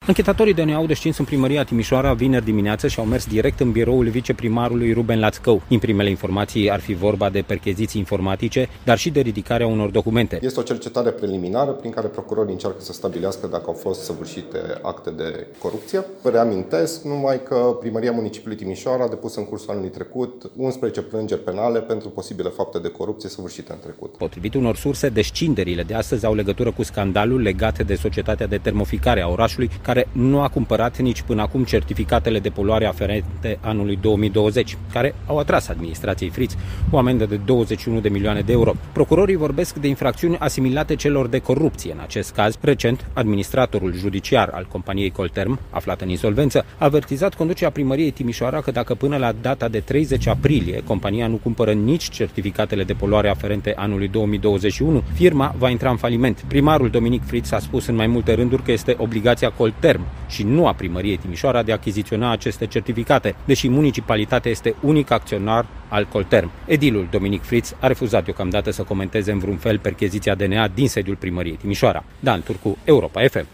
Anchetatorii DNA au descins în primăria Timișoara vineri dimineață și au mers direct în biroul viceprimarului Ruben Lațcău. Din primele informații ar fi vorba de percheziții informatice, dar și de ridicarea unor documente. Este o cercetare preliminară prin care procurorii încearcă să stabilească dacă au fost săvârșite acte de corupție. Vă reamintesc numai că Primăria Municipiului Timișoara a depus în cursul anului trecut 11 plângeri penale pentru posibile fapte de corupție săvârșite în trecut. Potrivit unor surse, descinderile de astăzi au legătură cu scandalul legat de societatea de termoficare a orașului, care nu a cumpărat nici până acum certificatele de poluare aferente anului 2020, care au atras administrației Fritz o amendă de 21 de milioane de euro. Procurorii vorbesc de infracțiuni asimilate celor de corupție. În acest caz, recent, administratorul judiciar al companiei Colterm, aflat în insolvență, a avertizat conducerea primăriei Timișoara că dacă până la data de 30 aprilie compania nu cumpără nici certificatele de poluare aferente anului 2021, firma va intra în faliment. Primarul Dominic Fritz a spus în mai multe rânduri că este obligația Colterm și nu a primăriei Timișoara de a achiziționa aceste certificate, deși municipalitatea este unic acționar al Colterm. Edilul Dominic Fritz a refuzat deocamdată să comenteze în vreun fel percheziția DNA din sediul primăriei Timișoara. Dan Turcu, Europa FM.